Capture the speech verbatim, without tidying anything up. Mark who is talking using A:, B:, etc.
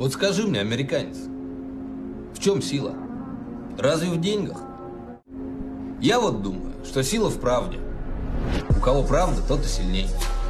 A: Вот скажи мне, американец, в чем сила? Разве в деньгах? Я вот думаю, что сила в правде. У кого правда, тот и сильней.